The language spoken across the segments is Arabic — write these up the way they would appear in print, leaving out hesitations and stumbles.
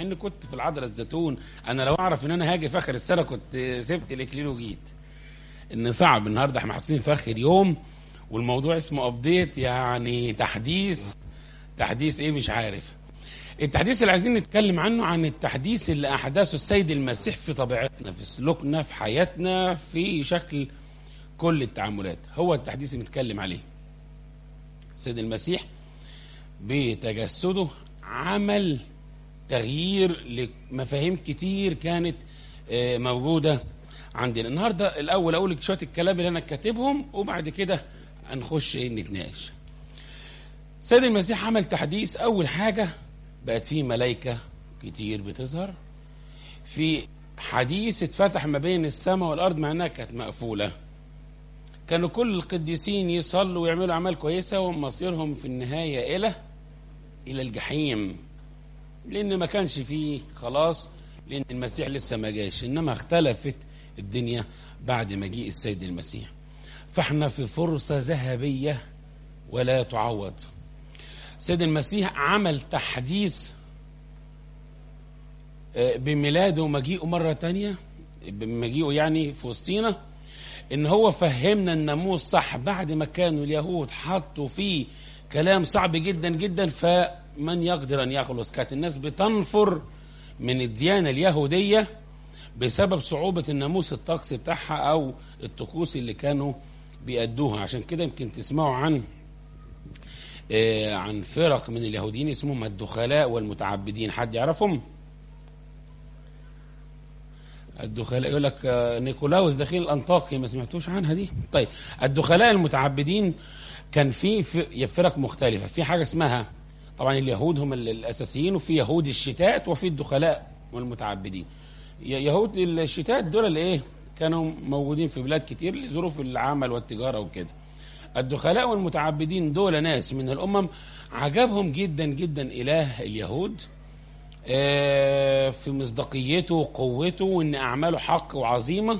اني كنت في العذراء الزيتون. انا لو اعرف ان انا هاجي في اخر السنه كنت سبت الاكليل وجيت. ان صعب النهارده احنا محطوطين في اخر يوم والموضوع اسمه ابديت، يعني تحديث ايه مش عارف. التحديث اللي عايزين نتكلم عنه عن التحديث اللي احداثه السيد المسيح في طبيعتنا، في سلوكنا، في حياتنا، في شكل كل التعاملات. هو التحديث اللي نتكلم عليه. السيد المسيح بتجسده عمل تغيير لمفاهيم كتير كانت موجودة عندنا. النهاردة الأول أقول لك شوية الكلام اللي أنا كاتبهم وبعد كده هنخش نتناقش. السيد المسيح عمل تحديث. أول حاجة بقت فيه ملائكة كتير بتظهر، في حديث اتفتح ما بين السماء والأرض مع أنها كانت مقفولة. كانوا كل القديسين يصلوا ويعملوا أعمال كويسة ومصيرهم في النهاية إلى الجحيم، لأن ما كانش فيه خلاص، لأن المسيح لسه ما جاش. إنما اختلفت الدنيا بعد مجيء السيد المسيح. فاحنا في فرصة ذهبية ولا تعوض. السيد المسيح عمل تحديث بميلاده ومجيئه مرة تانية، بمجيئه يعني في وسطينا، ان هو فهمنا الناموس صح بعد ما كانوا اليهود حطوا فيه كلام صعب جدا جدا. فمن يقدر ان يخلص؟ كانت الناس بتنفر من الديانة اليهودية بسبب صعوبة الناموس الطقسي بتاعها او الطقوس اللي كانوا بيأدوها. عشان كده يمكن تسمعوا عن فرق من اليهوديين اسمهم الدخلاء والمتعبدين. حد يعرفهم؟ الدخلاء يقول لك نيكولاوس دخيل الأنطاكي، ما سمعتوش عنها دي؟ طيب، الدخلاء المتعبدين كان في فرق مختلفة. في حاجة اسمها، طبعا اليهود هم الأساسيين، وفي يهود الشتات وفي الدخلاء والمتعبدين. يهود الشتات دول اللي كانوا موجودين في بلاد كتير لظروف العمل والتجارة وكده. الدخلاء والمتعبدين دول ناس من الأمم عجبهم جدا جدا إله اليهود في مصداقيته وقوته وإن أعماله حق وعظيمة،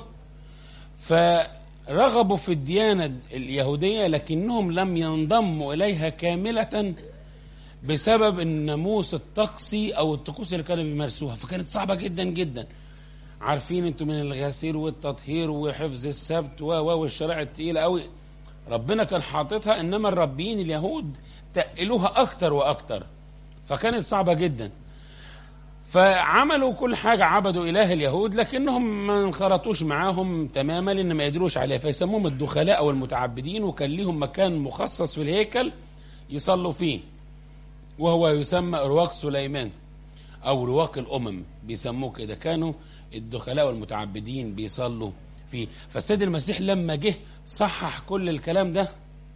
فرغبوا في الديانة اليهودية لكنهم لم ينضموا إليها كاملة بسبب الناموس الطقسي أو الطقوس اللي كانوا بيمارسوها، فكانت صعبة جدا جدا. عارفين انتم من الغسيل والتطهير وحفظ السبت والشرائع التقيلة قوي ربنا كان حاططها، انما الربيين اليهود تقلوها اكتر واكتر، فكانت صعبة جدا. فعملوا كل حاجة، عبدوا اله اليهود لكنهم ما انخرطوش معاهم تماما لان ما يدروش عليه، فيسموهم الدخلاء والمتعبدين. وكان ليهم مكان مخصص في الهيكل يصلوا فيه، وهو يسمى رواق سليمان او رواق الامم بيسموه كده. كانوا الدخلاء والمتعبدين بيصلوا فيه. فالسيد المسيح لما جه صحح كل الكلام ده.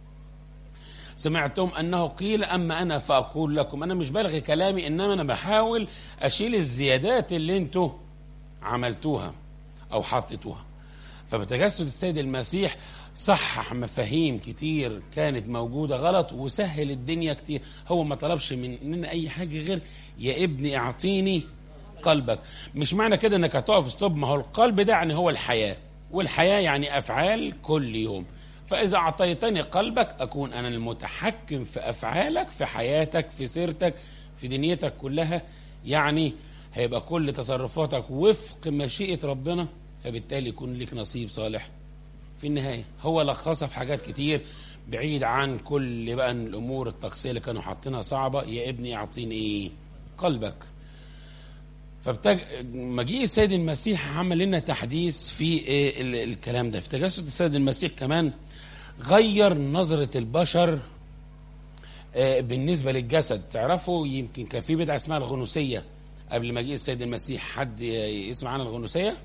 سمعتم أنه قيل أما أنا فأقول لكم. أنا مش بلغي كلامي، إنما أنا بحاول أشيل الزيادات اللي انتوا عملتوها أو حطيتوها. فبتجسد السيد المسيح صحح مفاهيم كتير كانت موجودة غلط وسهل الدنيا كتير. هو ما طلبش مننا أي حاجة غير يا ابني اعطيني قلبك. مش معنى كده انك هتقف ستوب، ما هو القلب ده يعني هو الحياة، والحياة يعني أفعال كل يوم. فإذا أعطيتني قلبك أكون أنا المتحكم في أفعالك، في حياتك، في سيرتك، في دنيتك كلها. يعني هيبقى كل تصرفاتك وفق مشيئة ربنا، فبالتالي يكون لك نصيب صالح في النهاية. هو لخصها في حاجات كتير بعيد عن كل بقى الأمور الطقسية اللي كانوا حاطينها صعبة. يا ابني أعطيني قلبك. مجيء السيد المسيح عمل لنا تحديث في الكلام ده. في تجسد السيد المسيح كمان غير نظرة البشر بالنسبة للجسد. تعرفوا يمكن كان في بدعة اسمها الغنوسية قبل مجيء السيد المسيح. حد يسمع عن الغنوسية؟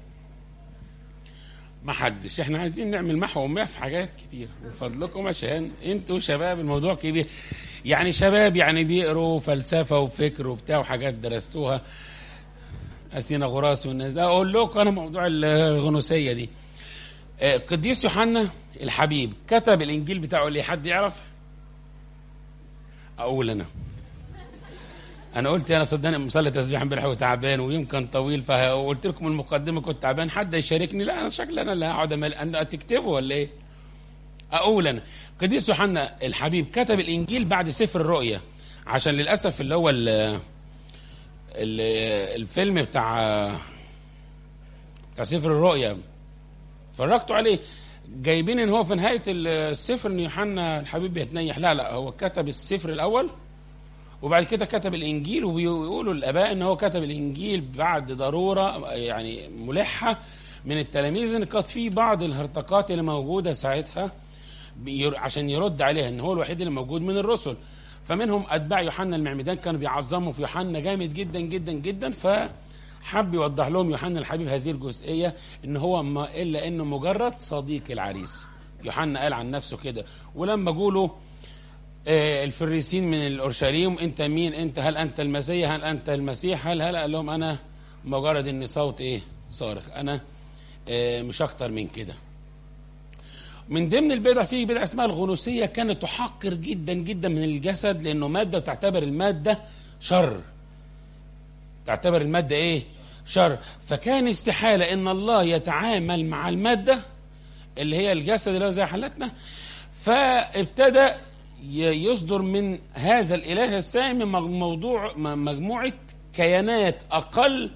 ما حدش. احنا عايزين نعمل محو في حاجات كتير من فضلكم عشان انتوا شباب الموضوع كبير. يعني شباب يعني بيقروا فلسفة وفكر وبتاع وحاجات درستوها، أسينا غراس والناس ده. أقول لكم أنا موضوع الغنوسية دي. قديس يوحنا الحبيب كتب الإنجيل بتاعه اللي حد يعرف؟ أقول أنا قلت أنا صدقني مصلي تسبيح امبارح وتعبان ويمكن طويل، فقلت لكم المقدمة كنت تعبان. حد يشاركني؟ لا أنا شكلي أنا اللي هقعد أنا تكتبه ولا إيه؟ أقول أنا قديس يوحنا الحبيب كتب الإنجيل بعد سفر الرؤيا، عشان للأسف اللي هو الفيلم بتاع سفر الرؤيا، اتفرجتوا عليه؟ جايبين ان هو في نهايه السفر ان يوحنا الحبيب بيتنيح. لا، هو كتب السفر الاول وبعد كده كتب الانجيل، وبيقولوا الاباء ان هو كتب الانجيل بعد ضروره يعني ملحه من التلاميذ، ان كانت في بعض الهرطقات اللي موجوده ساعتها عشان يرد عليها، ان هو الوحيد اللي موجود من الرسل. فمنهم اتباع يوحنا المعمدان كانوا بيعظموا في يوحنا جامد جدا جدا جدا، فحب يوضح لهم يوحنا الحبيب هذه الجزئيه، ان هو ما الا انه مجرد صديق العريس. يوحنا قال عن نفسه كده. ولما جوله الفريسين من الاورشليم، انت مين انت؟ هل انت المسيح؟ هل انت المسيح؟ هل قال لهم انا مجرد اني صوت صارخ، انا مش اكتر من كده. من ضمن البدع، في بدعه اسمها الغنوصيه، كانت تحقر جدا جدا من الجسد، لانه ماده وتعتبر الماده شر، تعتبر الماده شر. فكان استحاله ان الله يتعامل مع الماده اللي هي الجسد اللي هو زي حالتنا. فابتدى يصدر من هذا الاله السامي مجموعه كيانات اقل،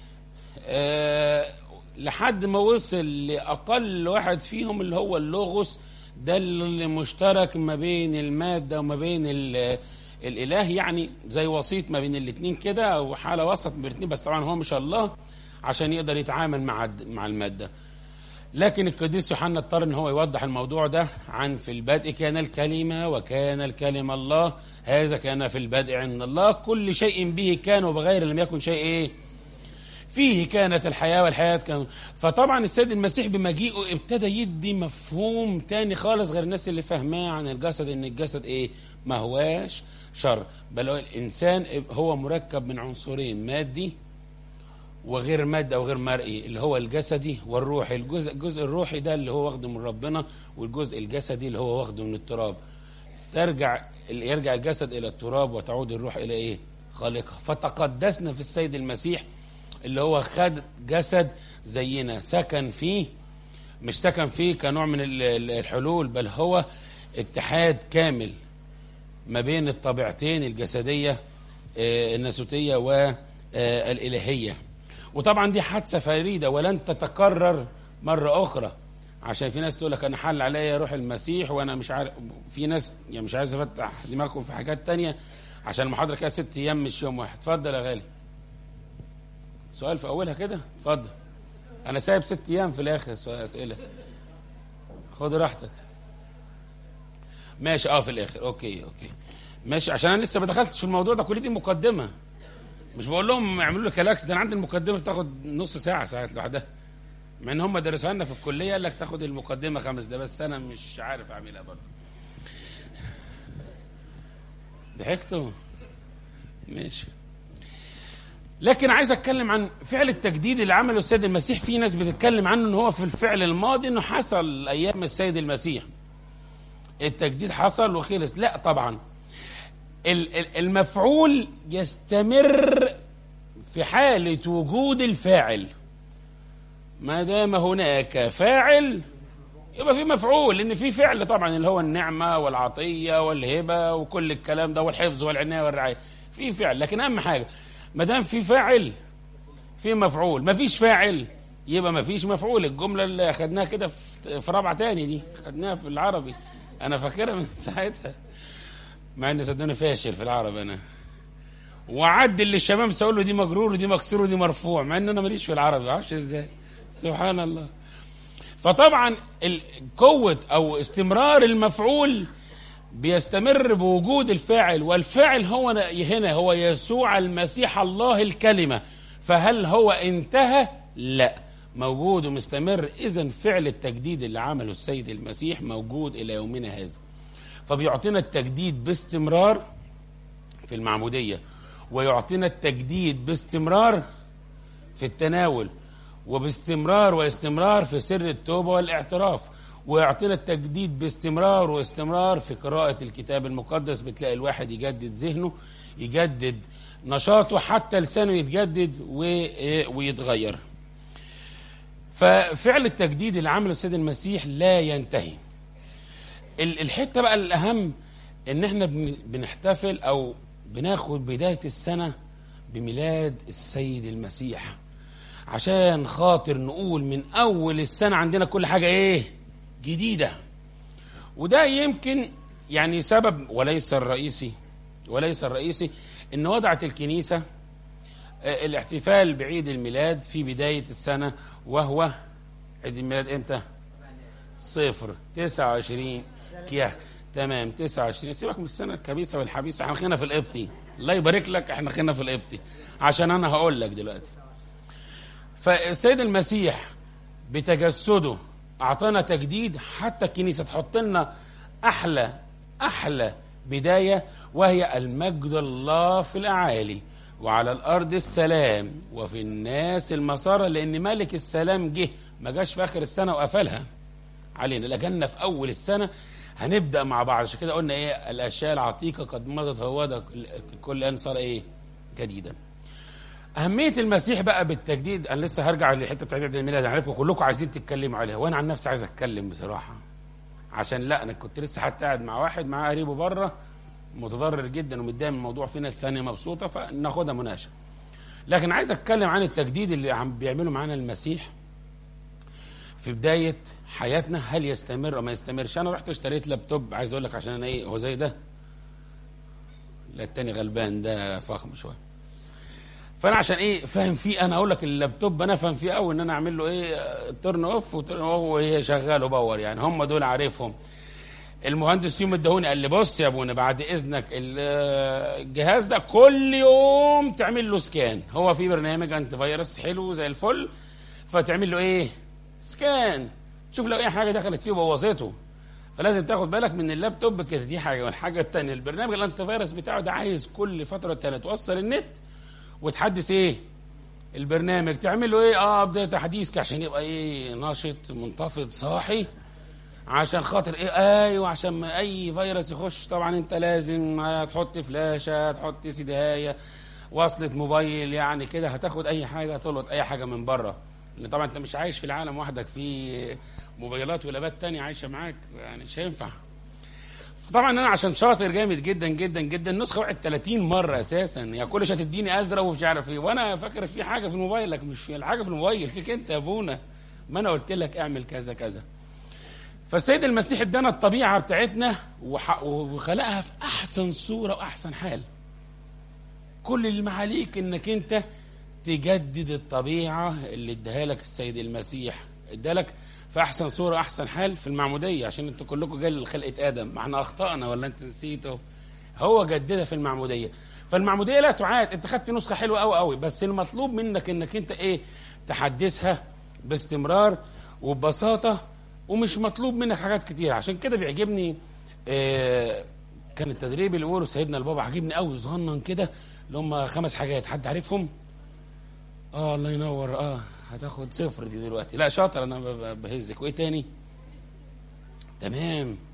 لحد ما وصل لأقل واحد فيهم اللي هو اللوغوس، ده اللي مشترك ما بين المادة وما بين الإله، يعني زي وسيط ما بين الاثنين كده، أو حالة وسط بين الاثنين، بس طبعا هو مش الله عشان يقدر يتعامل مع المادة. لكن القديس يوحنا اضطر ان هو يوضح الموضوع ده، عن في البدء كان الكلمة وكان الكلمة الله، هذا كان في البدء عند الله، كل شيء به كان وبغير لم يكن شيء فيه كانت الحياة والحياة كان. فطبعا السيد المسيح بمجيئه ابتدى يدي مفهوم تاني خالص غير الناس اللي فهماه عن الجسد، ان الجسد ما هواش شر، بل الانسان هو مركب من عنصرين، مادي وغير مادة وغير مرئي، اللي هو الجسدي والروحي. الجزء الروحي ده اللي هو واخده من ربنا، والجزء الجسدي اللي هو واخده من التراب. يرجع الجسد الى التراب وتعود الروح الى خالقها. فتقدسنا في السيد المسيح اللي هو خد جسد زينا، سكن فيه، مش سكن فيه كنوع من الحلول، بل هو اتحاد كامل ما بين الطبيعتين الجسدية الناسوتية والإلهية. وطبعا دي حادثة فريدة ولن تتكرر مرة أخرى، عشان في ناس تقول لك أنا حل عليا روح المسيح وأنا مش عارف. في ناس يعني مش عايز أفتح دماغكم في حاجات تانية، عشان المحاضرة كده 6 أيام مش يوم واحد. اتفضل يا غالي، سؤال في أولها كده، اتفضل. أنا سايب 6 أيام في الآخر سؤال أسئلة، خد راحتك. ماشي في الآخر، أوكي ماشي، عشان أنا لسه ما دخلتش في الموضوع ده، كل دي مقدمة، مش بقول لهم اعملوا لي كلاكس، ده أنا عندي المقدمة بتاخد نص ساعة ساعات لوحدها، مع إن هم درسوها لنا في الكلية، قال لك تاخد المقدمة 5 دقايق، بس أنا مش عارف أعملها برضه. ضحكتوا؟ ماشي. لكن عايز اتكلم عن فعل التجديد اللي عمله السيد المسيح. في ناس بتتكلم عنه ان هو في الفعل الماضي، انه حصل ايام السيد المسيح التجديد حصل وخلص. لا طبعا، المفعول يستمر في حالة وجود الفاعل. ما دام هناك فاعل يبقى في مفعول، لان في فعل طبعا اللي هو النعمة والعطية والهبة وكل الكلام ده والحفظ والعناية والرعاية، في فعل. لكن اهم حاجة ما دام في فاعل في مفعول، ما فيش فاعل يبقى ما فيش مفعول. الجملة اللي أخدناها كده في رابعة تاني دي، أخدناها في العربي، أنا فاكرها من ساعتها، مع إني صدقني فاشل في العربي أنا، وعدل للشمامسة أقول له دي مجرور ودي مكسور ودي مرفوع، مع إن أنا ماليش في العربي، معرفش إزاي، سبحان الله. فطبعا قوة أو استمرار المفعول بيستمر بوجود الفاعل، والفاعل هو هنا هو يسوع المسيح الله الكلمة. فهل هو انتهى؟ لا، موجود ومستمر. إذن فعل التجديد اللي عمله السيد المسيح موجود إلى يومنا هذا. فبيعطينا التجديد باستمرار في المعمودية، ويعطينا التجديد باستمرار في التناول، وباستمرار واستمرار في سر التوبة والاعتراف، ويعطينا التجديد باستمرار واستمرار في قراءة الكتاب المقدس. بتلاقي الواحد يجدد ذهنه، يجدد نشاطه، حتى لسانه يتجدد ويتغير. ففعل التجديد اللي عمله السيد المسيح لا ينتهي. الحتة بقى الأهم إن احنا بنحتفل أو بناخد بداية السنة بميلاد السيد المسيح، عشان خاطر نقول من أول السنة عندنا كل حاجة إيه؟ جديدة. وده يمكن يعني سبب وليس الرئيسي إن وضعت الكنيسة الاحتفال بعيد الميلاد في بداية السنة، وهو عيد الميلاد إمتى؟ 29 كياه. تمام، 29. سيبك من السنة الكبيسة والحبيسة، احنا خلينا في القبطي. الله يبارك لك، احنا خلينا في القبطي عشان أنا هقول لك دلوقتي. فالسيد المسيح بتجسده أعطانا تجديد، حتى الكنيسة تحط لنا أحلى بداية، وهي المجد الله في الأعالي وعلى الأرض السلام وفي الناس المسارة، لأن ملك السلام جه، ما جاش في آخر السنة وقفلها علينا، لكننا في أول السنة هنبدأ مع بعض. عشان كده قلنا إيه؟ الأشياء العتيقة قد مضت، هو ده كل آن صار إيه؟ جديدا. أهمية المسيح بقى بالتجديد، أنا لسه هرجع للحتة بتاعت عيد الميلاد، عارفكم كلكم عايزين تتكلموا عليها، وأنا عن نفسي عايز أتكلم بصراحة، عشان لا أنا كنت لسه حتى قاعد مع واحد معاه قريبه بره متضرر جدا ومتضايق من الموضوع، في ناس تانية مبسوطة، فناخدها مناقشة. لكن عايز أتكلم عن التجديد اللي عم بيعمله معانا المسيح في بداية حياتنا، هل يستمر أو ما يستمرش. أنا رحت اشتريت لابتوب، عايز أقول لك عشان أنا إيه، هو زي ده، لا التاني غلبان ده فخم شوية، فانا عشان ايه فاهم فيه، انا اقول لك اللابتوب انا فاهم فيه قوي، ان انا اعمل له ايه ترن اوف وهو ايه شغال وباور، يعني هم دول عارفهم. المهندس يوم ادهوني قال لي بص يا ابونا بعد اذنك الجهاز ده كل يوم تعمل له سكان، هو في برنامج انت فيروس حلو زي الفل، فتعمل له ايه سكان، تشوف لو اي حاجه دخلت فيه بوظته، فلازم تاخد بالك من اللابتوب كده. دي حاجه. والحاجه الثانيه البرنامج الانتي فيروس بتاعه ده عايز كل فتره تانية توصل النت وتحدث ايه البرنامج، تعمل له ايه بدايه تحديث عشان يبقى ايه ناشط منتفض صاحي، عشان خاطر ايه ايوه عشان ما اي فيروس يخش. طبعا انت لازم تحط فلاشه، تحط سيدايه، وصلة موبايل، يعني كده هتاخد اي حاجه تلقط اي حاجه من بره، لان طبعا انت مش عايش في العالم وحدك، في موبايلات ولابات تانية عايشه معاك، يعني مش هينفع. طبعا انا عشان شاطر جامد جدا جدا جدا، النسخه وقعت 30 مره اساسا، يعني كل شويه تديني ازرق ومش عارف ايه، وانا فاكر في حاجه في موبايلك، مش في الحاجه في الموبايل فيك انت يا ابونا، ما انا قلت لك اعمل كذا كذا. فالسيد المسيح ادانا الطبيعه بتاعتنا وخلقها في احسن صوره واحسن حال. كل اللي معاليك انك انت تجدد الطبيعه اللي اداها لك السيد المسيح، ادالك في احسن صوره احسن حال في المعموديه، عشان انتوا كلكم جاي لخلقه ادم، ما احنا اخطانا ولا انت نسيته؟ هو جددها في المعموديه. فالمعموديه لا تعاد، انت خدت نسخه حلوه قوي قوي، بس المطلوب منك انك انت ايه تحدثها باستمرار وببساطه، ومش مطلوب منك حاجات كتير. عشان كده بيعجبني كان التدريب اللي بيقوله سيدنا البابا عجبني قوي، صغنن كده، اللي هم 5 حاجات، حد عارفهم؟ الله ينور. هتاخد 0 دي دلوقتي، لا شاطر، انا بهزك. وايه تاني؟ تمام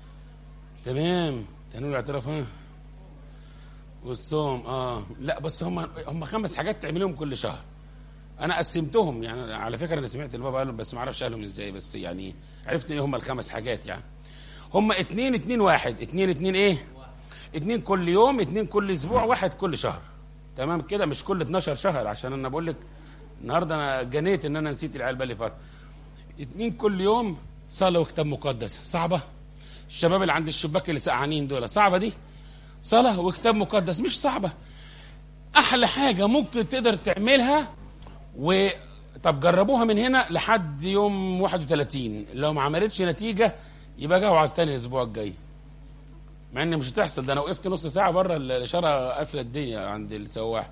تنوي الاعتراف والصوم. لا بس هم 5 حاجات تعملهم كل شهر. انا قسمتهم، يعني على فكره انا سمعت البابا قالهم بس ما اعرفش قالهم ازاي، بس يعني عرفت ايه هم ال5 حاجات. يعني هم 2 2 1 2 2 ايه 2 كل يوم، 2 كل اسبوع، 1 كل شهر. تمام كده، مش كل 12 شهر، عشان انا بقول لك النهارده انا جنيت ان انا نسيت العيال بالي فتره. 2 كل يوم، صلاه وكتاب مقدس. صعبه؟ الشباب اللي عند الشباك اللي سقعانين دول، صعبه دي؟ صلاه وكتاب مقدس مش صعبه، احلى حاجه ممكن تقدر تعملها. طب جربوها من هنا لحد يوم 31، لو ما عملتش نتيجه يبقى جاوا عايز تاني الاسبوع الجاي، مع ان مش هتحصل. ده انا وقفت نص ساعه بره الاشاره قافله الدنيا عند السواح.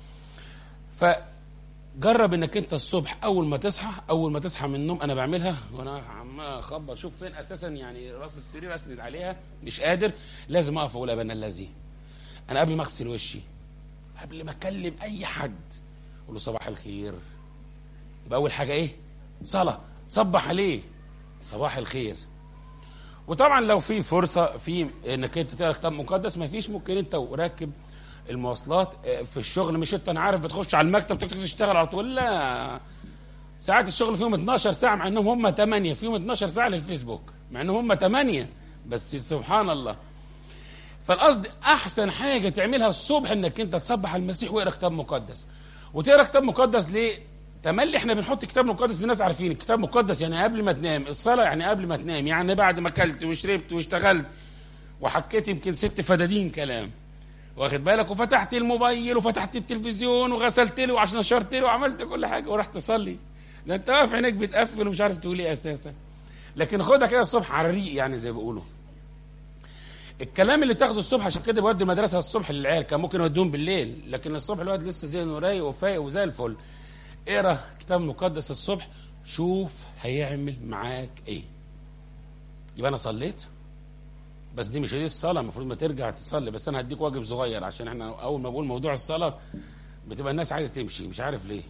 فجرب انك انت الصبح اول ما تصحى من النوم، انا بعملها وانا عمال اخبط شوف فين اساسا يعني راس السرير اسند عليها، مش قادر، لازم اقف اقول ابانا الذي. انا قبل ما اغسل وشي، قبل ما اكلم اي حد، اقول له صباح الخير. يبقى اول حاجه ايه؟ صلاه، صبح عليه صباح الخير. وطبعا لو في فرصه في انك انت تقرا كتاب مقدس، ما فيش، ممكن انت وراكب المواصلات في الشغل، مش انت انا عارف بتخش على المكتب تشتغل على طول، لا، ساعات الشغل فيهم 12 ساعه مع انهم هم 8، فيهم 12 ساعه للفيسبوك مع انهم هم 8 بس، سبحان الله. فالقصد احسن حاجه تعملها الصبح انك انت تصبح المسيح واقرا كتاب مقدس. وتقرا كتاب مقدس ليه؟ تملي احنا بنحط كتاب مقدس، الناس عارفين الكتاب مقدس يعني قبل ما تنام، الصلاه يعني قبل ما تنام، يعني بعد ما اكلت وشربت واشتغلت وحكيت يمكن 6 فدادين كلام، واخد بالك، وفتحت الموبايل وفتحت التلفزيون وغسلت له وعشان نشرت له وعملت كل حاجه ورحت تصلي، لا انت واقف عينيك بتقفل ومش عارف تقول ايه اساسا. لكن خدها كده الصبح على الريق يعني زي ما بيقولوا. الكلام اللي تاخده الصبح عشان كده بيودي المدرسه الصبح للعيال، كان ممكن يودوهم بالليل، لكن الصبح الواد لسه ذهنه رايق وفايق وزي الفل. اقرا كتاب مقدس الصبح، شوف هيعمل معاك ايه. يبقى انا صليت، بس دي مش هي الصلاه، المفروض ما ترجع تصلي، بس انا هديك واجب صغير عشان احنا اول ما بقول موضوع الصلاه بتبقى الناس عايزه تمشي مش عارف ليه.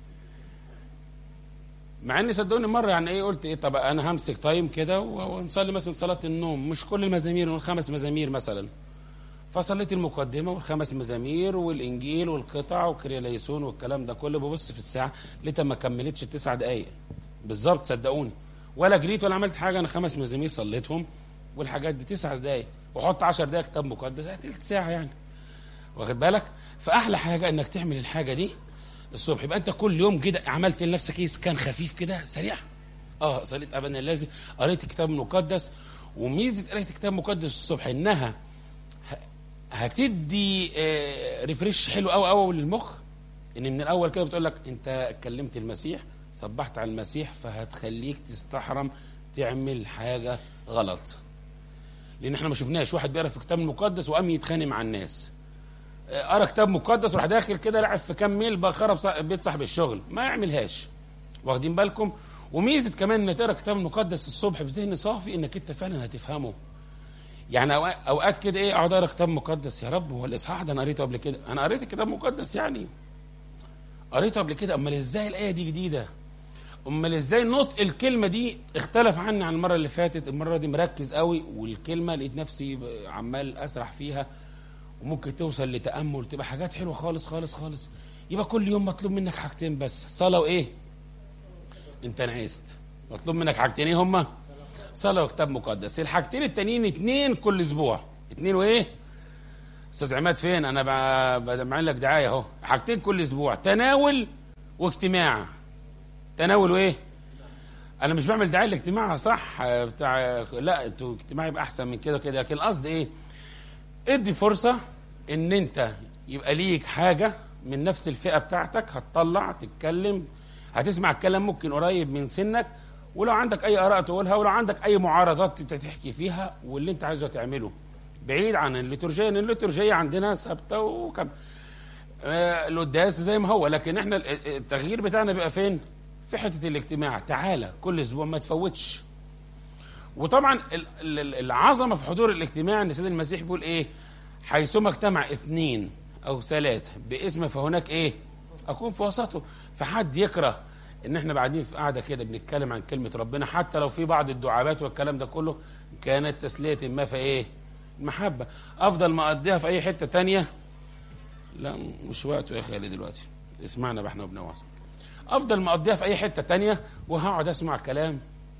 مع اني صدقوني مره يعني ايه قلت ايه، طب انا همسك تايم كده ونصلي مثلا صلاه النوم، مش كل المزامير، نقول 5 مزامير مثلا. فصليت المقدمه وال5 مزامير والانجيل والقطع وكرياليسون والكلام ده كله، ببص في الساعه لقيتها ما كملتش 9 دقائق بالظبط صدقوني، ولا جريت ولا عملت حاجه، انا 5 مزامير صليتهم والحاجات دي 9 دقائق، وحط 10 دقائق كتاب مقدس تلت ساعه يعني، واخد بالك. فاحلى حاجه انك تعمل الحاجه دي الصبح، يبقى انت كل يوم كده عملت لنفسك ايه كان خفيف كده سريع. صليت ابدا الذي، قريت الكتاب المقدس. وميزه قرايه الكتاب المقدس الصبح انها هتدي ريفريش حلو قوي قوي للمخ، ان من الاول كده بتقول لك انت كلمت المسيح، صبحت على المسيح، فهتخليك تستحرم تعمل حاجه غلط. لان احنا ما شفناش واحد بيقرا في الكتاب المقدس وقام يتخانق مع الناس، قرا كتاب مقدس وراح داخل كده لعب في كام ميل بقى خرب بيت صاحب الشغل، ما يعملهاش، واخدين بالكم. وميزه كمان ان تقرا كتاب مقدس الصبح بذهن صافي، انك انت فعلا هتفهمه. يعني اوقات كده ايه اقعد اقرا كتاب مقدس، يا رب هو الاصحاح ده انا قريته قبل كده، انا قريت الكتاب المقدس يعني قريته قبل كده، امال ازاي الايه دي جديده، امال ازاي نطق الكلمه دي اختلف عني عن المره اللي فاتت، المره دي مركز قوي، والكلمه لقيت نفسي عمال اسرح فيها، وممكن توصل لتامل، تبقى حاجات حلوه خالص خالص خالص. يبقى كل يوم مطلوب منك حاجتين بس، صلاه وايه؟ انت نعست، مطلوب منك حاجتين، ايه هما؟ صلاه وكتاب مقدس. الحاجتين التانيين 2 كل اسبوع. 2 وايه؟ استاذ عماد فين؟ انا بعمل لك دعايه اهو. حاجتين كل اسبوع، تناول واجتماع. تناول وايه؟ انا مش بعمل دعايه الاجتماع صح بتاع، لا انتوا اجتماع يبقى احسن من كده كده، لكن القصد ايه؟ ادي فرصه ان انت يبقى ليك حاجه من نفس الفئه بتاعتك، هتطلع تتكلم، هتسمع الكلام ممكن قريب من سنك، ولو عندك اي اراء تقولها، ولو عندك اي معارضات تحكي فيها، واللي انت عايزه تعمله بعيد عن الليتورجيه، لان الليتورجيه عندنا ثابته وكم القداس زي ما هو، لكن احنا التغيير بتاعنا بيبقى فين؟ في حته الاجتماع. تعالى كل اسبوع ما تفوتش. وطبعا العظمه في حضور الاجتماع ان سيد المسيح بيقول ايه؟ حيثما اجتمع 2 أو 3 باسم فهناك ايه؟ اكون في وسطه. فحد يكره ان احنا بعدين في قاعده كده بنتكلم عن كلمه ربنا، حتى لو في بعض الدعابات والكلام ده كله، كانت تسليه ما في ايه؟ المحبه. افضل ما اقضيها في اي حته تانية، لا مش وقته يا خالد دلوقتي، اسمعنا بقى احنا وبنوعظ. افضل ما اقضيها في اي حته تانية وهقعد اسمع كلام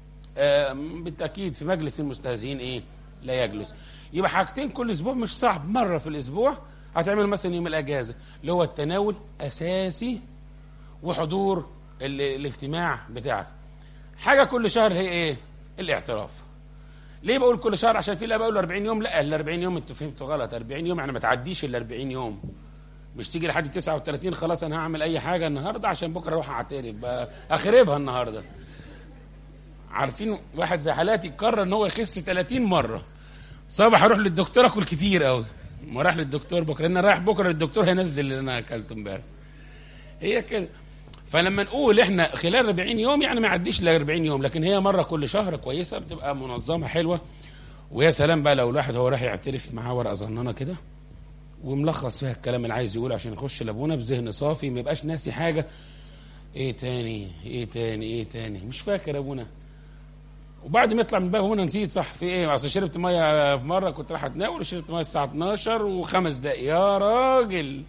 بالتاكيد في مجلس المستهزئين ايه؟ لا يجلس. يبقى حاجتين كل اسبوع مش صعب، مره في الاسبوع هتعمل مثلا يوم الاجازه اللي هو التناول اساسي، وحضور الاجتماع بتاعك. حاجه كل شهر هي ايه؟ الاعتراف. ليه بقول كل شهر؟ عشان في اللي بقول 40 يوم، لا ال 40 يوم انتوا فهمتوا غلط. 40 يوم يعني ما تعديش ال 40 يوم، مش تيجي لحد 39 خلاص انا هعمل اي حاجه النهارده عشان بكره اروح اعترف اخربها النهارده. عارفين واحد زي حالاتي قرر ان هو يخس 30 مره، صباح اروح للدكتور اكل كتير قوي، ما راح للدكتور بكره، لان رايح بكره للدكتور هينزل اللي انا اكلته امبارح. هي كده. فلما نقول احنا خلال 40 يوم يعني ما يعديش ل 40 يوم، لكن هي مره كل شهر كويسه، بتبقى منظمه حلوه. ويا سلام بقى لو الواحد هو راح يعترف معاه ورقه صغننه كده وملخص فيها الكلام اللي عايز يقوله عشان يخش لابونا بذهن صافي، ما يبقاش ناسي حاجه. ايه تاني ايه تاني ايه تاني مش فاكر ابونا، وبعد ما يطلع من الباب ابونا نسيت صح في ايه، اصل شربت ميه في مره كنت رايح اتناول وشربت ميه الساعه 12 و5 دقايق يا راجل.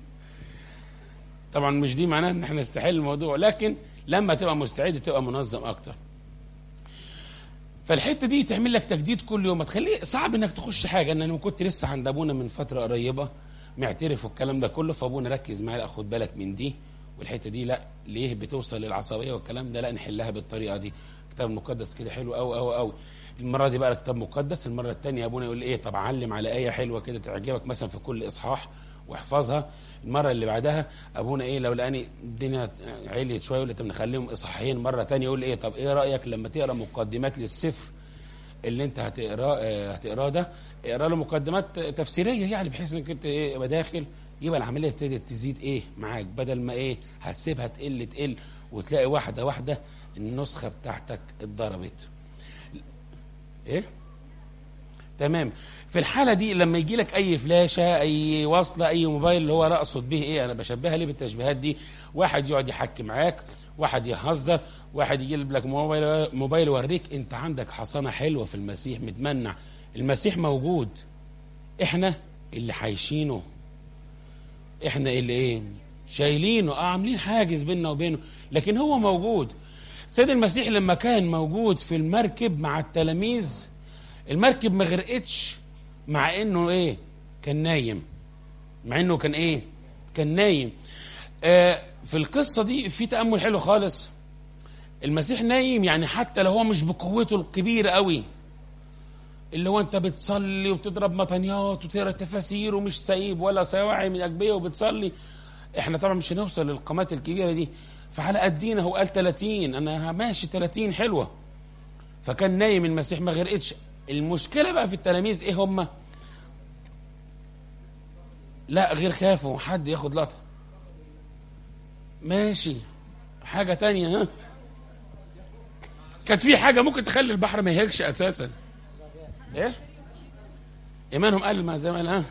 طبعا مش دي معناها ان احنا نستحل الموضوع، لكن لما تبقى مستعد تبقى منظم اكتر. فالحته دي تعمل لك تجديد كل يوم، ما تخليه صعب انك تخش حاجه. انا لما كنت لسه عند ابونا من فتره قريبه معترف والكلام ده كله، فابونا ركز معايا، لا خد بالك من دي والحته دي، لا ليه بتوصل للعصبيه والكلام ده، لا نحلها بالطريقه دي. كتاب مقدس كده حلو قوي قوي قوي. المره دي بقى كتاب مقدس، المره الثانيه ابونا يقول ايه، طب علم على ايه حلوه كده تعجبك مثلا في كل اصحاح واحفظها. المره اللي بعدها ابونا ايه، لو لقاني الدنيا عليت شويه يقول لي طب نخليهم اصحاحين. مره ثانيه يقول ايه، طب ايه رايك لما تقرا مقدمات للسفر اللي انت هتقراه ده، اقرا له مقدمات تفسيريه يعني، بحيث انك انت ايه يبقى داخل، يبقى العمليه ابتدت تزيد ايه معاك، بدل ما ايه هتسيبها تقل وتلاقي واحده واحده النسخه بتاعتك اتضربت. ايه تمام. في الحاله دي لما يجي لك اي فلاشه، اي وصله، اي موبايل، اللي هو لا اقصد به ايه، انا بشبهها ليه بالتشبيهات دي، واحد يقعد يحكي معاك، واحد يهزر، واحد يجيب لك موبايل يوريك انت عندك حصانه حلوه في المسيح متمنع. المسيح موجود، احنا اللي حايشينه، احنا اللي ايه شايلينه، عاملين حاجز بيننا وبينه، لكن هو موجود. سيد المسيح لما كان موجود في المركب مع التلاميذ، المركب ما غرقتش، مع انه ايه كان نايم، مع انه كان ايه كان نايم. في القصة دي في تأمل حلو خالص. المسيح نايم يعني حتى لو هو مش بقوته الكبيرة قوي، اللي هو انت بتصلي وبتضرب مطنيات وتقرا تفاسير ومش سايب ولا سواعي من أجبية وبتصلي، احنا طبعا مش هنوصل للقامات الكبيرة دي، فعلى قدينا. هو قال 30، انا ماشي 30 حلوة. فكان نايم المسيح ما غرقتش. المشكلة بقى في التلاميذ ايه هم؟ لا غير خافوا حد ياخد لقطة، ماشي حاجة تانية. ها كانت في حاجة ممكن تخلي البحر ما يهيجش اساسا، ايه ايمانهم قال ما زي ما قال. ها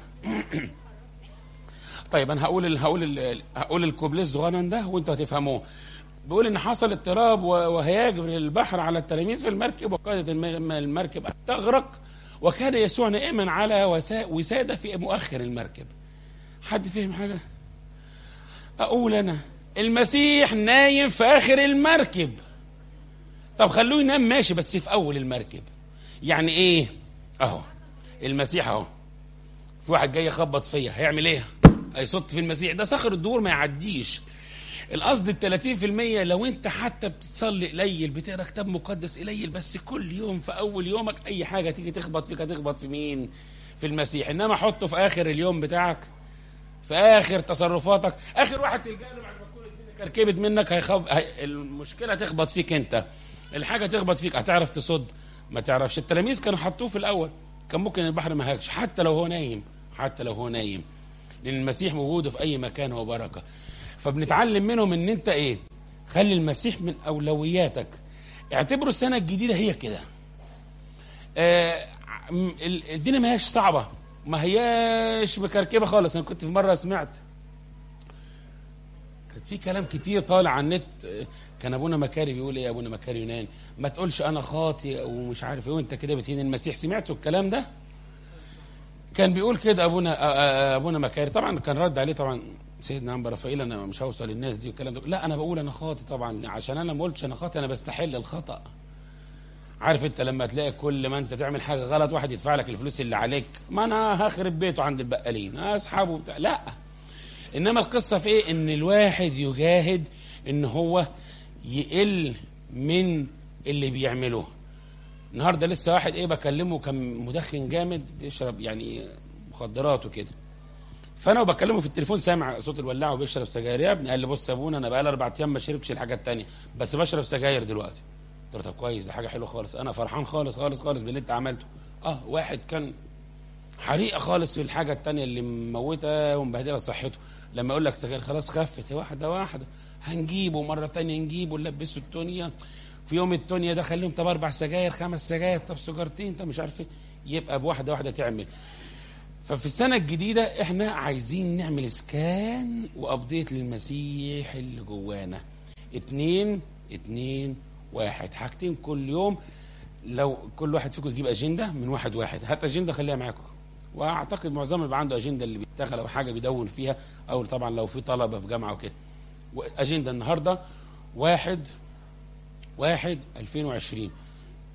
طيب انا هقول الكوبليه الصغنن ده وانتوا هتفهموه. بيقول ان حصل اضطراب وهياج من البحر على التلاميذ في المركب، وقادت المركب ان تغرق، وكان يسوع نائما على وسادة في مؤخر المركب. حد فهم حاجة؟ اقول انا المسيح نايم في اخر المركب. طب خلوه ينام ماشي، بس في اول المركب. يعني ايه؟ اهو المسيح اهو، في واحد جاي يخبط فيا، هيعمل ايه؟ هيصط في المسيح، ده صخر الدور ما يعديش. القصد 30%، لو انت حتى بتصلي قليل، بتقرا كتاب مقدس قليل، بس كل يوم في اول يومك اي حاجه تيجي تخبط فيك، هتخبط في مين؟ في المسيح. انما حطه في اخر اليوم بتاعك، في اخر تصرفاتك، اخر واحد تلجأ له بعد ما تكون الدنيا كركبت منك. المشكله تخبط فيك انت، الحاجه تخبط فيك، هتعرف تصد؟ ما تعرفش. التلاميذ كانوا حطوه في الاول، كان ممكن البحر ما هاجش حتى لو هو نايم، حتى لو هو نايم، لان المسيح موجود في اي مكان، هو بركه. فبنتعلم منهم ان انت ايه، خلي المسيح من اولوياتك. اعتبروا السنه الجديده هي كده. الدنيا ما هياش صعبه، ما هياش مكركبه خالص. انا كنت في مره سمعت كانت في كلام كتير طالع على النت، كان ابونا مكاري بيقول ايه، ابونا مكاري يونان، ما تقولش انا خاطئ ومش عارف ايه وانت كده بتهين المسيح. سمعتوا الكلام ده؟ كان بيقول كده ابونا مكاري. طبعا كان رد عليه طبعا سيدنا عم رفائيل، انا مش هوصل للناس دي والكلام ده. لا انا بقول انا خاطئ طبعا، عشان انا ما قلتش انا خاطئ، انا بستحل الخطأ. عارف انت لما تلاقي كل ما انت تعمل حاجه غلط واحد يدفع لك الفلوس اللي عليك، ما انا هخرب بيته عند البقالين اصحابه بتاع. لا، انما القصه في ايه؟ ان الواحد يجاهد ان هو يقل من اللي بيعمله. النهارده لسه واحد ايه بكلمه، كان مدخن جامد بيشرب يعني مخدرات وكده، فانا وبكلمه في التليفون سامع صوت الولاعه وبيشرب سجاير. يا ابني قال لي بص يا ابونا، انا بقالي 4 ايام ما شربتش الحاجات التانيه، بس بشرب سجاير دلوقتي. قلت له طب كويس، ده حاجه حلوه خالص، انا فرحان خالص خالص خالص باللي انت عملته. واحد كان حريقه خالص في الحاجه التانيه اللي مموته ومبهدله صحته، لما اقول لك سجاير خلاص خفت، واحده واحده هنجيبه مره تانيه، نجيبه نلبسه التونيا، في يوم التونيا ده خليهم طب 4 سجاير 5 سجاير، طب سجارتين، طب مش عارف ايه، يبقى بواحده واحده تعمل. ففي السنة الجديدة احنا عايزين نعمل اسكان وابديت للمسيح اللي جوانا. 2 2 1 حاجتين كل يوم. لو كل واحد فيكم يجيب اجندة من واحد، هات اجندة خليها معاكم، واعتقد معظمهم يبقى عنده اجندة اللي بيشتغل او حاجة بيدون فيها، او طبعا لو في طلبة في جامعة وكده. اجندة النهاردة 1/1/2020،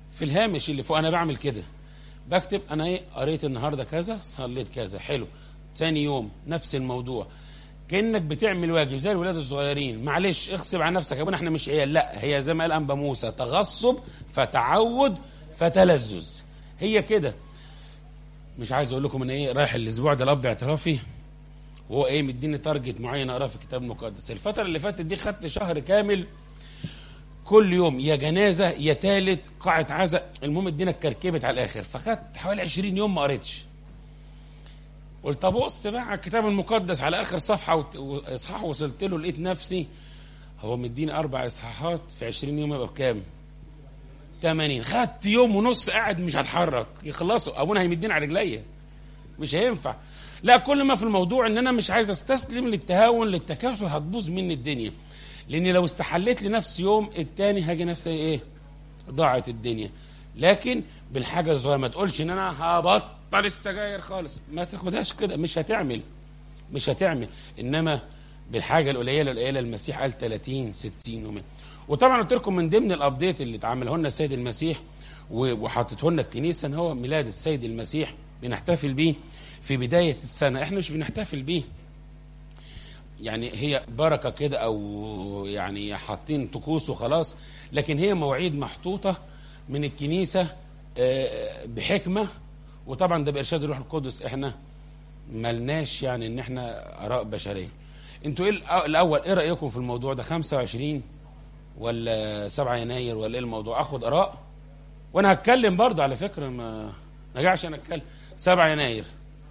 في الهامش اللي فوق انا بعمل كده، بكتب انا ايه قريت النهارده كذا، صليت كذا، حلو. تاني يوم نفس الموضوع، كأنك بتعمل واجب زي الولاد الصغيرين. معلش اغصب على نفسك يا ابونا، احنا مش عيال، لا هي زي ما قال انبا موسى، تغصب فتعود فتلذذ، هي كده. مش عايز اقول لكم ان ايه رايح الاسبوع ده الاب اعترافي، وهو ايه مديني تارجت معين اقراه في الكتاب المقدس. الفتره اللي فاتت دي خدت شهر كامل كل يوم يا جنازه يا تالت قاعه عزاء، المهم الدنيا اتكركبت على الاخر، فخدت حوالي 20 يوم ما قريتش. قلت ابص بقى على الكتاب المقدس على اخر صفحه واصحاح وصلت له، لقيت نفسي هو مديني 4 اصحاحات في 20 يوم، يبقى بكام؟ 80. خدت يوم ونص قاعد مش هتحرك، يخلصوا ابونا هيمديني على رجليا، مش هينفع. لا، كل ما في الموضوع ان انا مش عايز استسلم للتهاون للتكاسل، هتبوظ مني الدنيا. لاني لو استحليت لنفسي يوم التاني هاجي نفسي ايه ضاعت الدنيا. لكن بالحاجه الصغيره، ما تقولش ان انا هبطل السجاير خالص، ما تاخدهاش كده، مش هتعمل. انما بالحاجه القليله المسيح قال 30 60 يوم. وطبعا قلت لكم من ضمن الابديت اللي اتعمله لنا السيد المسيح وحطته لنا الكنيسه ان هو ميلاد السيد المسيح بنحتفل بيه في بدايه السنه. احنا مش بنحتفل بيه يعني هي بركه كده او يعني حاطين طقوس وخلاص، لكن هي مواعيد محطوطه من الكنيسه بحكمه، وطبعا ده بارشاد الروح القدس. احنا ملناش يعني ان احنا اراء بشريه. انتوا ايه الاول، ايه رايكم في الموضوع ده؟ 25 ولا 7 يناير ولا ايه الموضوع؟ اخد اراء وانا هتكلم برضه على فكره، ما نرجعش انا اتكلم. 7 يناير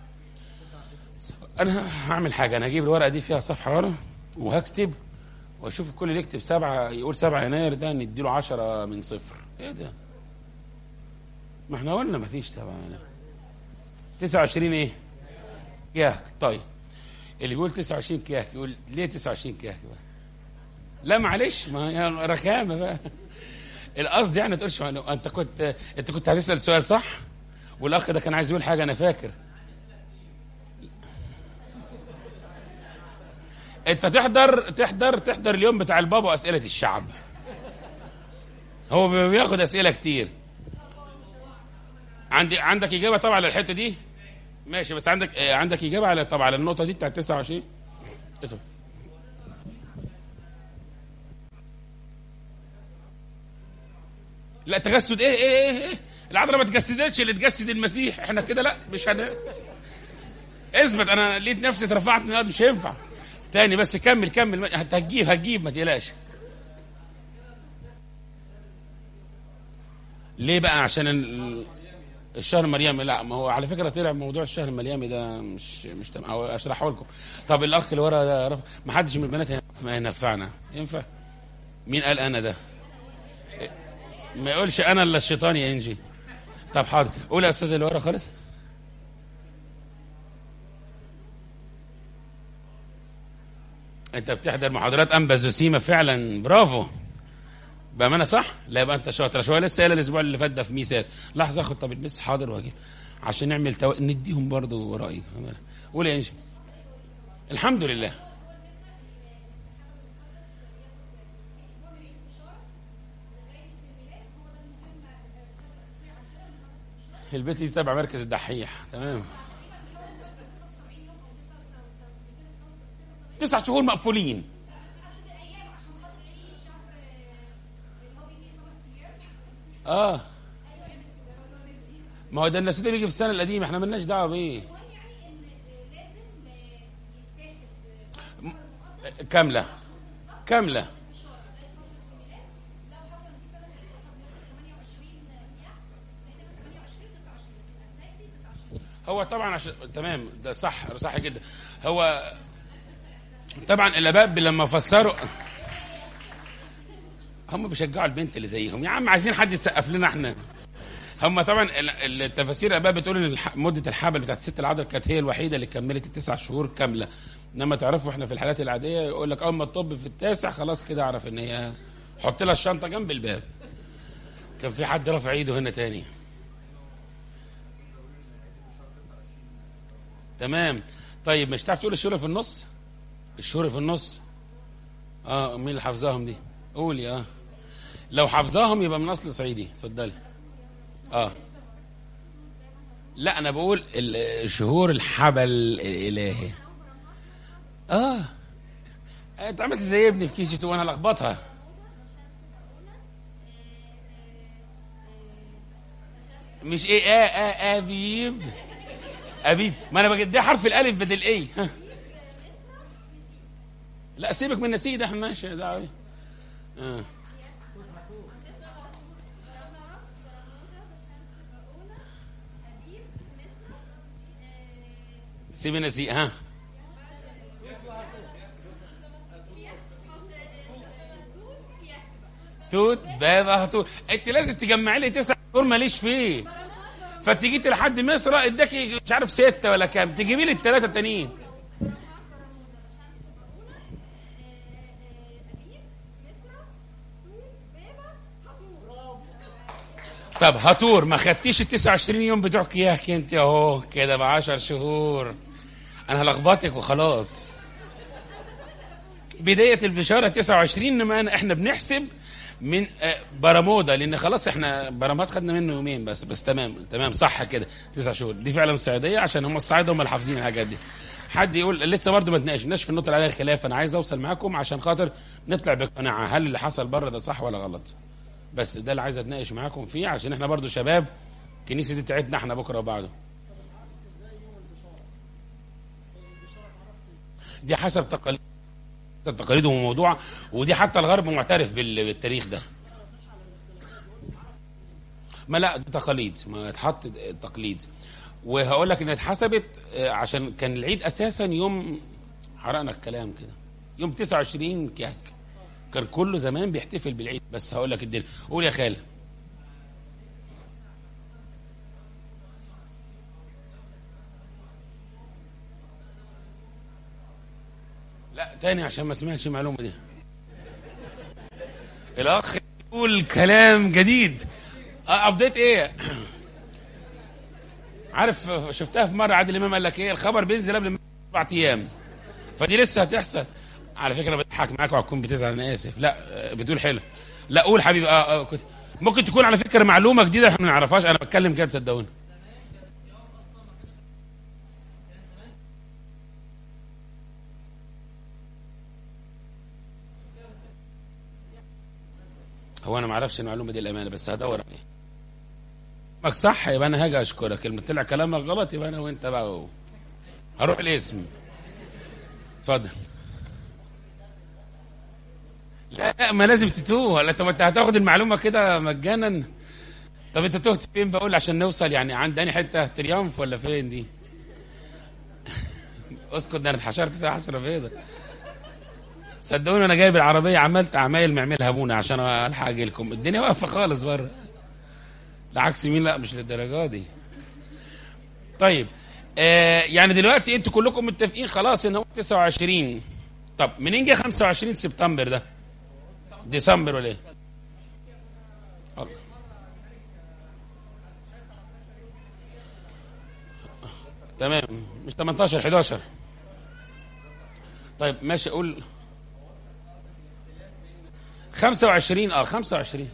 انا هعمل حاجه، انا هجيب الورقه دي فيها صفحه ورا وهكتب واشوف الكل اللي يكتب 7 يقول 7 يناير ده نديله 10 من 0. ايه ده؟ ما احنا قلنا ما فيش 7 يناير. 29 ايه؟ كياك. طيب اللي بيقول 29 كياك يقول ليه 29 كياك بقى؟ لا معلش، ما هي رخامه بقى. القصد يعني تقولش انت كنت هتسال سؤال صح، والاخ ده كان عايز يقول حاجه انا فاكر. انت تحضر اليوم بتاع البابا واسئله الشعب، هو بياخد اسئله كتير. عندك اجابه طبعا على الحته دي؟ ماشي، بس عندك اجابه على طبعا على النقطه دي بتاعت 29؟ اتفضل. لا تجسد ايه العذراء ما تجسدتش، اللي تجسد المسيح. احنا كده لا، مش اثبت. انا لقيت نفسي اترفعت من الارض، مش هينفع تاني. بس كمل هتجيب ما تقلقش. ليه بقى؟ عشان الشهر المريمي. لا، ما هو على فكره طلع موضوع الشهر المريمي ده مش تمام، او اشرحه لكم. طب الاخ اللي ورا ده ما حدش من البنات هينفعنا؟ ينفع؟ مين قال انا ده؟ ما يقولش انا الا الشيطان يا انجي. طب حاضر، قول يا استاذ اللي ورا خالص. انت بتحضر محاضرات انبا زوسيما فعلا، برافو بامانه. صح؟ لا يبقى انت شاطر. شويه لسه قايل الاسبوع اللي فات ده في ميسات. لحظه اخد طب المس. حاضر واجي عشان نعمل نديهم برضه رايي. قول يا انجي. الحمد لله. البيت دي تبع مركز الدحيح. تمام. 9 شهور مقفولين. ما هو ده الناس ده بيجي في السنه القديمه، احنا مالناش دعوه بيه. كامله. هو طبعا عشان تمام، ده صح جدا. هو طبعا الاباء لما فسروا هم بيشجعوا البنت اللي زيهم. يا عم عايزين حد يسقف لنا احنا. هم طبعا التفاسير الاباء بتقول ان مده الحمل بتاعت الست العذراء كانت هي الوحيده اللي كملت ال9 شهور كامله. انما تعرفوا احنا في الحالات العاديه يقول لك اول ما تطب في التاسع خلاص كده اعرف ان هي حط لها الشنطه جنب الباب. كان في حد رافع ايده هنا تاني. تمام. طيب مش تعرف تقول الشهور في النص؟ الشهور في النص مين اللي حافظاهم دي؟ قولي. لو حافظاهم يبقى من اصل صعيدي. اتفضلي. اه لا انا بقول شهور الحبل الالهي. اه انت عملت زي ابني في كي جي 2 وانا لخبطها. مش ايه ابيب. ابيب، ما انا بجد ده حرف الالف بدل ايه. ها لا سيبك من نسيج ده، احنا ماشي ده. اه سيب النسيج. ها توت بابا هتوت. انت لازم تجمعي لي 9 شهور ماليش فيه. فانت جيت لحد مصر اداكي مش عارف 6 ولا كام، تجيبي لي ال3 التانيين. طب هاتور ما خدتيش ال 29 يوم بتوعك اياك انت اهو كده ب 10 شهور. انا هلخبطك وخلاص. بداية البشارة 29، ما احنا بنحسب من برمودا، لان خلاص احنا برمات خدنا منه يومين بس تمام صح كده. 9 شهور دي فعلا صعيدية، عشان هم الصعايدة هم اللي حافظين الحاجات دي. حد يقول لسه برضه ما تناقشناش في النقطة اللي عليها خلاف. انا عايز اوصل معاكم عشان خاطر نطلع بقناعة هل اللي حصل بره ده صح ولا غلط. بس ده اللي عايز اتناقش معاكم فيه، عشان احنا برضه شباب الكنيسة دي بتاعتنا احنا بكره وبعده. دي حسب تقاليد وموضوع، ودي حتى الغرب معترف بالتاريخ ده. ما لا دي تقاليد، ما اتحط تقليد. وهقول لك ان اتحسبت عشان كان العيد اساسا يوم، حرقنا الكلام كده، يوم 29 كياك كان كله زمان بيحتفل بالعيد. بس هقول لك الدنيا. قول يا خالد. لا تاني عشان ما سمعتش المعلومه دي. الاخ يقول كلام جديد. ابديت ايه؟ عارف شفتها في مره عادل امام قال لك ايه، الخبر بينزل قبل 4 ايام. فدي لسه هتحصل. على فكره بضحك معاك وهتكون بتزعل، انا اسف. لا بتقول حلو. لا قول حبيبي. كنت ممكن تكون على فكره معلومه جديده احنا ما نعرفهاش. انا بتكلم كده صدقوني. هو انا ما اعرفش المعلومه دي الامانه، بس هدور عليها. كلامك صح يبقى انا هاجي اشكرك، كلمه طلع كلامك غلط يبقى انا وانت بقى هروح الاسم. اتفضل. لا ما لازم تتوه. ولا انت هتاخد المعلومه كده مجانا؟ طب انت تهت فين بقول عشان نوصل؟ يعني عند انهي حته، تريامف ولا فين دي؟ اسكت، ده انا اتحشرت فيها حشره بيضه. صدقوني انا جايب العربيه عملت عمايل معملها ابونا عشان الحق اجي لكم. الدنيا واقفه خالص بره. العكس مين؟ لا مش للدرجه دي. طيب يعني دلوقتي انتوا كلكم متفقين خلاص ان هو 29. طب منين جه 25 سبتمبر ده؟ ديسمبر ولا ايه؟ تمام. مش 18 11. طيب ماشي اقول 25. 25.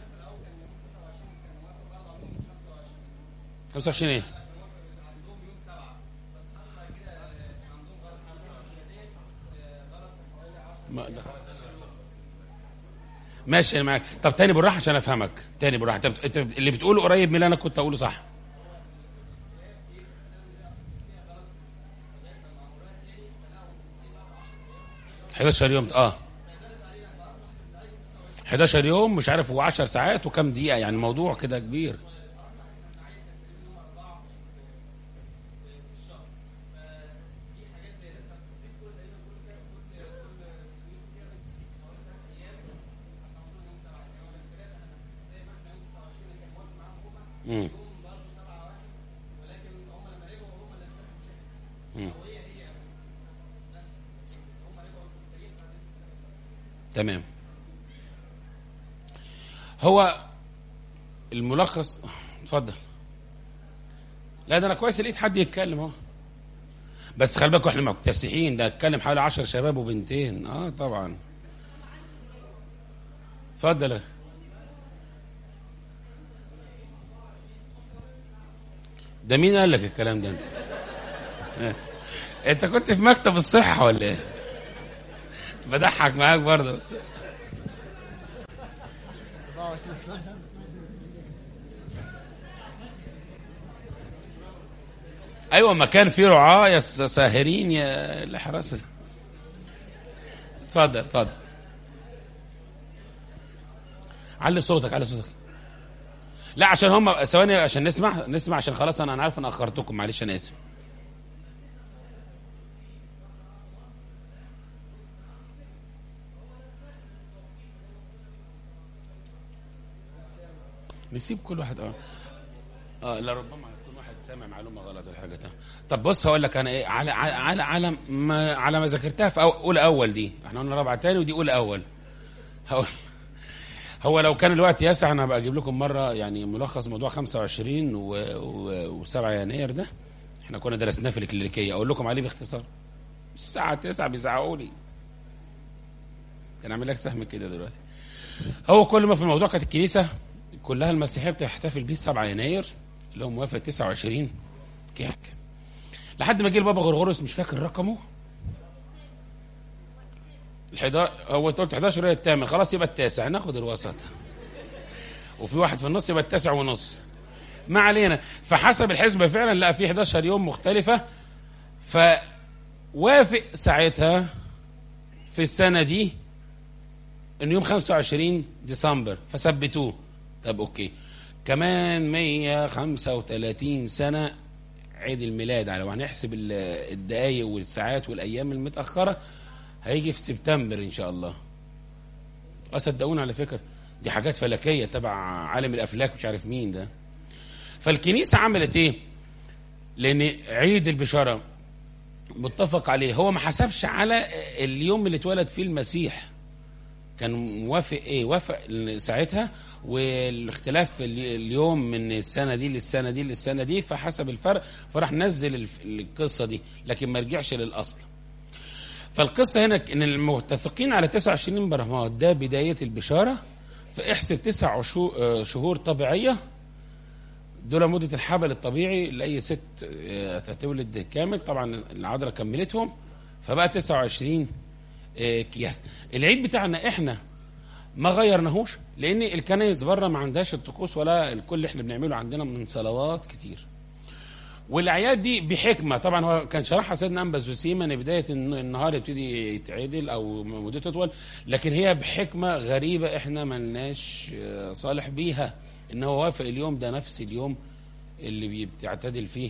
25 ايه؟ ماشي انا معاك. طب تاني بالراحه عشان افهمك. تاني بالراحه. انت اللي بتقوله قريب من اللي انا كنت اقوله صح. 11 يوم 11 يوم مش عارف، هو 10 ساعات وكم دقيقه، يعني موضوع كده كبير. امم تمام. هو الملخص. اتفضل. لا ده انا كويس لقيت حد يتكلم اهو. بس خلي بالكم احنا مكتسحين، ده اتكلم حوالي 10 شباب وبنتين. طبعا. اتفضل. ده مين قال لك الكلام ده انت؟ انت كنت في مكتب الصحة ولا ايه؟ بضحك معاك برضه. ايوه، مكان فيه رعاة يا ساهرين يا الحراسة. اتفضل اتفضل. علي صوتك علي صوتك. لا عشان هم ثواني، عشان نسمع عشان خلاص انا عارف ان اخرتكم، معلش انا اسف. نسيب كل واحد لا ربما يكون واحد سامع معلومه غلط ولا حاجه. طب بص هقول لك انا ايه على ما ذاكرتها في اولى اول دي، احنا قلنا رابعه تاني ودي اولى اول. هو لو كان الوقت يسع انا هبقى اجيب لكم مره يعني ملخص موضوع 25 و7 يناير ده، احنا كنا درسناه في الكلينيكيه، اقول لكم عليه باختصار. الساعه 9 بيزعقوا لي، كان اعمل لك سهم كده دلوقتي. هو كل ما في الموضوع كانت الكنيسه كلها المسيحيه بتحتفل بيه 7 يناير اللي هو موافق 29 كيك، لحد ما جه البابا غرغورس مش فاكر رقمه هو قلت 11 هي الثامن، خلاص يبقى التاسع، ناخد الوسط وفي واحد في النص يبقى التاسع ونص، ما علينا. فحسب الحسبة فعلا لقى فيه 11 يوم مختلفة، فوافق ساعتها في السنة دي ان يوم 25 ديسمبر فثبتوه. طب اوكي، كمان 135 سنة عيد الميلاد، على وهنحسب الدقايق والساعات والايام المتأخرة هيجي في سبتمبر ان شاء الله. صدقوني على فكرة دي حاجات فلكية تبع عالم الافلاك مش عارف مين ده. فالكنيسة عملت ايه؟ لان عيد البشارة متفق عليه، هو ما حسبش على اليوم اللي اتولد فيه المسيح، كان موافق ايه؟ وافق ساعتها، والاختلاف اليوم من السنة دي للسنة دي للسنة دي فحسب الفرق فراح نزل القصة دي، لكن ما رجعش للأصل. فالقصة هنا ان المتفقين على 29 برهمات ده بداية البشارة، فاحسب 9 شهور طبيعية دول مدة الحبل الطبيعي لأي ست تتولد كامل، طبعا العذراء كملتهم فبقى 29 كياك. العيد بتاعنا احنا ما غيرناهوش لان الكنائس بره ما عندهاش الطقوس ولا الكل اللي احنا بنعمله عندنا من صلوات كتير. والاعياد دي بحكمه، طبعا هو كان شرحها سيدنا انبا زوسيما ان بدايه النهار يبتدي يتعدل او مدته تطول، لكن هي بحكمه غريبه احنا ما لناش صالح بيها، ان هو وافق اليوم ده نفس اليوم اللي بتعتدل فيه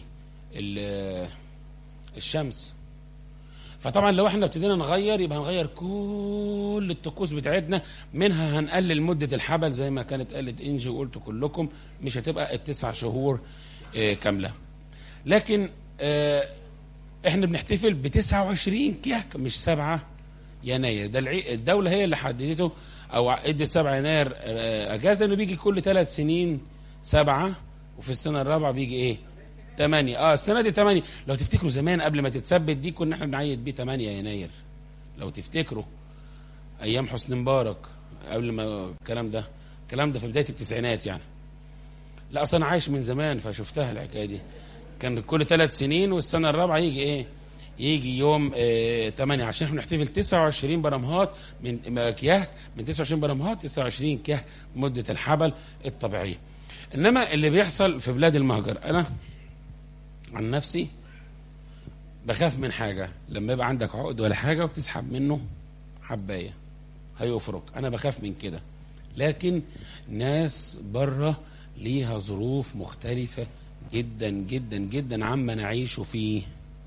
الشمس. فطبعا لو احنا ابتدينا نغير يبقى هنغير كل الطقوس بتاعتنا، منها هنقلل مدة الحبل زي ما كانت قالت انجي وقلت كلكم مش هتبقى ال9 شهور كاملة. لكن احنا بنحتفل ب29 كيك مش 7 يناير، ده الدولة هي اللي حددته او ادت 7 يناير اجازة، انه بيجي كل 3 سنين 7، وفي السنة الرابعة بيجي ايه 8. السنة دي 8. لو تفتكروا زمان قبل ما تتثبت دي كنا احنا بنعيد بيه 8 يناير، لو تفتكروا ايام حسني مبارك قبل ما الكلام ده في بداية التسعينات يعني. لا اصلا انا عايش من زمان فشفتها الحكاية دي، كان كل 3 سنين والسنة الرابعة يجي ايه، يجي يوم 8 عشان احنا نحتفل 29 برمهات من كياه، من 29 برمهات 29 كياه مدة الحبل الطبيعية. انما اللي بيحصل في بلاد المهجر، انا عن نفسي بخاف من حاجة، لما يبقى عندك عقد ولا حاجة وتسحب منه حباية هيفرق، أنا بخاف من كده. لكن ناس بره ليها ظروف مختلفة جدا جدا جدا عما نعيش فيه.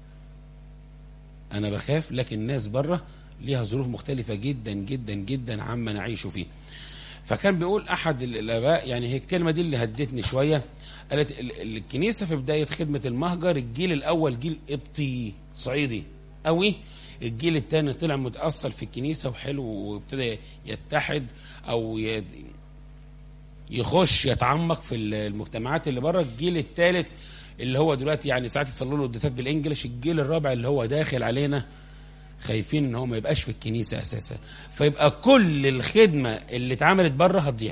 أنا بخاف، لكن ناس بره ليها ظروف مختلفة جدا جدا جدا عما نعيش فيه. فكان بيقول أحد الآباء، يعني هي الكلمة دي اللي هدتني شوية، قالت الكنيسة في بداية خدمة المهجر الجيل الأول جيل قبطي صعيدي قوي، الجيل الثاني طلع متأصل في الكنيسة وحلو وابتدى يتحد أو يخش يتعمق في المجتمعات اللي بره. الجيل الثالث اللي هو دلوقتي يعني ساعات يصلوا له القداسات بالإنجليش، الجيل الرابع اللي هو داخل علينا خايفين ان هو ما يبقاش في الكنيسة أساسا، فيبقى كل الخدمة اللي اتعملت بره هتضيع.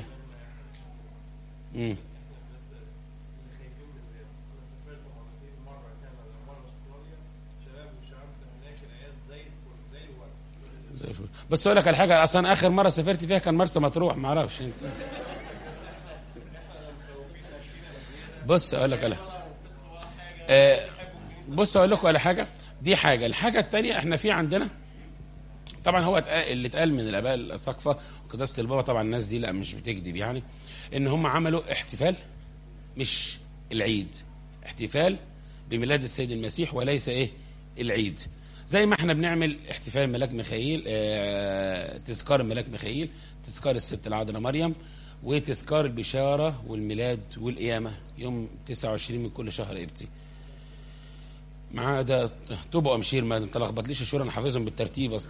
بس اقول لك على حاجه، اصلا اخر مره سافرت فيها كان مرسى مطروح، ما اعرفش انت. بص اقول لك على بص اقول لكم على حاجه، دي حاجه. الحاجه الثانيه، احنا في عندنا طبعا هو اللي اتقال من الاباء الاساقفه وقداسه البابا، طبعا الناس دي لا مش بتكذب يعني، ان هم عملوا احتفال مش العيد، احتفال بميلاد السيد المسيح وليس ايه العيد. زي ما احنا بنعمل احتفال ملاك ميخائيل، تذكار الملاك ميخائيل، تذكار الست العذراء مريم، وتذكار البشاره والميلاد والقيامه يوم 29 من كل شهر ابتي. مع ده طوبة وامشير، ما انت لخبطليش الشهور، انا حافظهم بالترتيب اصلي.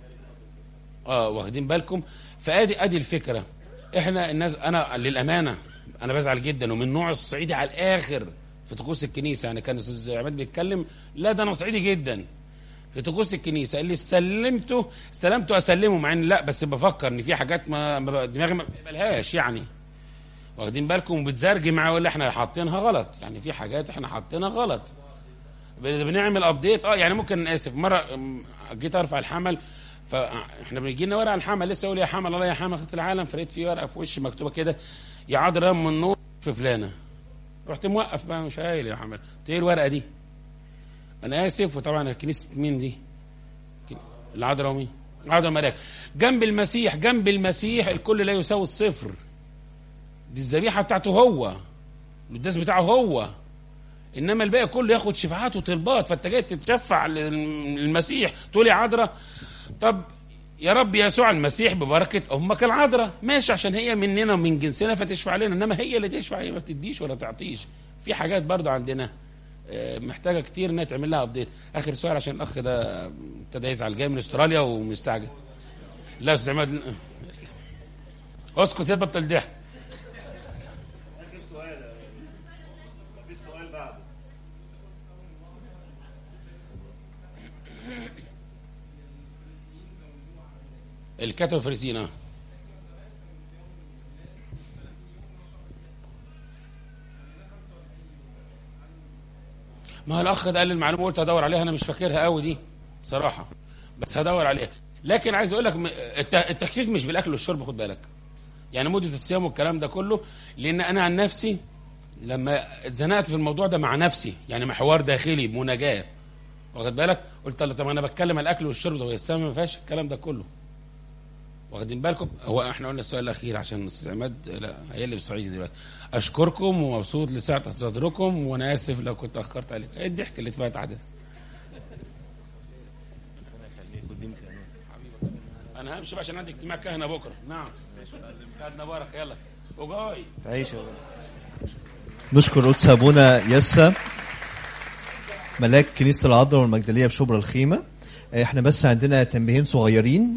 واخدين بالكم؟ فادي الفكره. احنا الناس، انا للامانه انا بزعل جدا، ومن نوع الصعيدي على الاخر في طقوس الكنيسه. يعني كان استاذ عماد بيتكلم، لا ده انا صعيدي جدا في طقوس الكنيسه، اللي استلمته اسلمه، مع ان لا، بس بفكر ان في حاجات ما دماغي ما بتقبلهاش يعني. واخدين بالكم؟ وبتزرجي معاه ولا احنا حاطينها غلط، يعني في حاجات احنا حاطينها غلط بنعمل ابديت. يعني ممكن، اسف، مره جيت ارفع الحمل، فاحنا بيجي لنا ورقه الحمل، لسه اقول يا حمل الله يا حمل خط العالم، فلقيت في ورقه في وشي مكتوبه كده يا عذراء من النور في فلانه. رحت موقف بقى، مش قايل يا حمل، قلت ايه الورقه دي؟ انا اسف. وطبعا كنيسه مين دي؟ العذراء ومين؟ العذراء ملاك جنب المسيح، جنب المسيح الكل لا يساوي الصفر. دي الذبيحه بتاعته هو، القداس بتاعه هو، انما الباقي كله ياخد شفاعات وطلبات. فانت جاي تتشفع للمسيح تقول يا عذراء، طب يا رب يسوع المسيح ببركه امك العذراء، ماشي، عشان هي مننا ومن جنسنا فتشفع لنا، انما هي اللي تشفع، هي ما بتديش ولا تعطيش. في حاجات برضو عندنا محتاجه كتير انها تعمل لها ابديت. اخر سؤال عشان الاخ ده ابتدى يزعل، جاي من استراليا ومستعجل. لا استاذ عماد اسكت، تبطل ضحك. اخر سؤال، مفيش سؤال بعده. الكتب الفريسيين ما هو الاخ ده قال المعلومه، قلت هدور عليها، انا مش فاكرها قوي دي بصراحه، بس هدور عليها. لكن عايز اقول لك التخفيف مش بالاكل والشرب، خد بالك، يعني مده الصيام والكلام ده كله. لان انا عن نفسي لما اتزنقت في الموضوع ده مع نفسي، يعني محور داخلي بمناجاه، واخد بالك، قلت طب انا بتكلم على الاكل والشرب ده، والصيام ما فيهاش الكلام ده كله. واخدين بالكم؟ هو احنا قلنا السؤال الاخير عشان استاذ عماد لا هيقلب صعيدي دلوقتي. اشكركم ومبسوط لسعه صدركم، وانا اسف لو كنت اخرت عليك. ايه الضحك اللي اتفتح ده؟ انا همشي بقى عشان عندي اجتماع كهنه بكره. نعم خدنا بركه، يلا وجاي عيش. نشكر قدس ابونا يسا ملاك كنيسه العذراء والمجدليه بشبرا الخيمه. احنا بس عندنا تنبيهين صغيرين.